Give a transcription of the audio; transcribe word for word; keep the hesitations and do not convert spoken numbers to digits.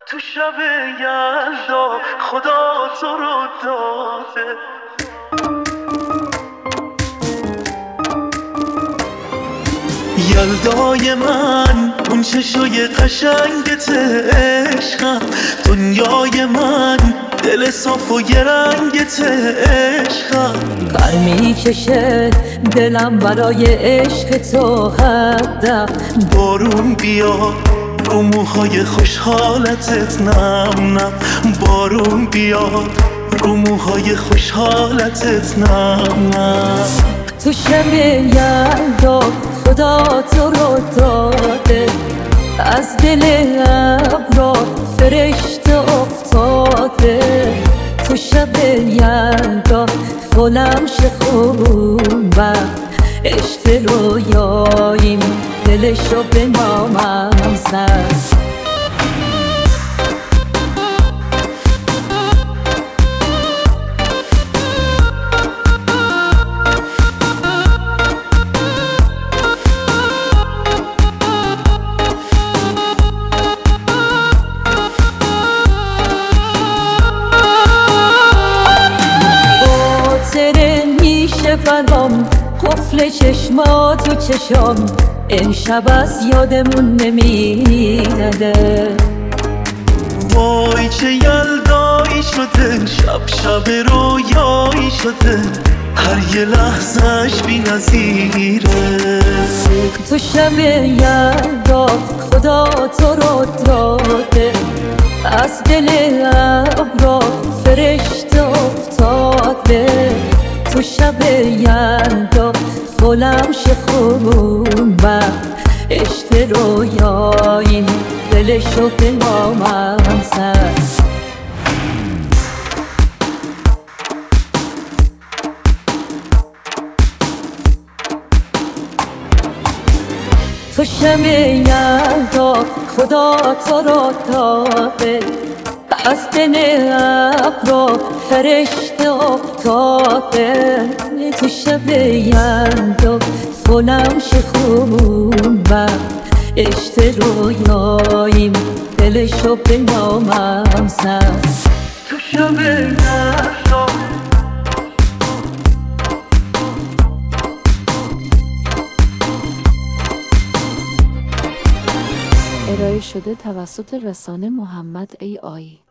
تو شب یلدا خدا تو رو داده. یلدای من اون چشای قشنگت عشقم، دنیای من دل صاف و یه رنگت عشقم. قر میکشه دلم برای عشق تو حدم. بارون بیا رو موهای خوشحالتت نم نم، بارون بیا رو موهای خوشحالتت نم نم. تو شب یلدا خدا تو رو داده، از دل ابرا فرشته افتاده. تو شب یلدا فلم شه خوبم، عشق رویاییم دلشو به نامم زد. برام قفل چشما تو چشام، امشب از یادمون نمیره. وای چه یلدایی شده، شب شب رویایی شده، هر یه لحظهش بی نظیره. تو شب یلدا خدا تو رو داده، از دل ابرا فرشته افتاده. تو شب یلدا فلم شه خوبم، عشق رویاییم دلشو به نامم زد. تو شب یلدا خدا تو رو داده، از دل ابرا فرشته افتاده. تو شب یلدا فلم شه خوبم، عشق رویاییم دلشو به نامم زد. تو شب یلدا ارائه شده توسط رسانه محمد ای آی.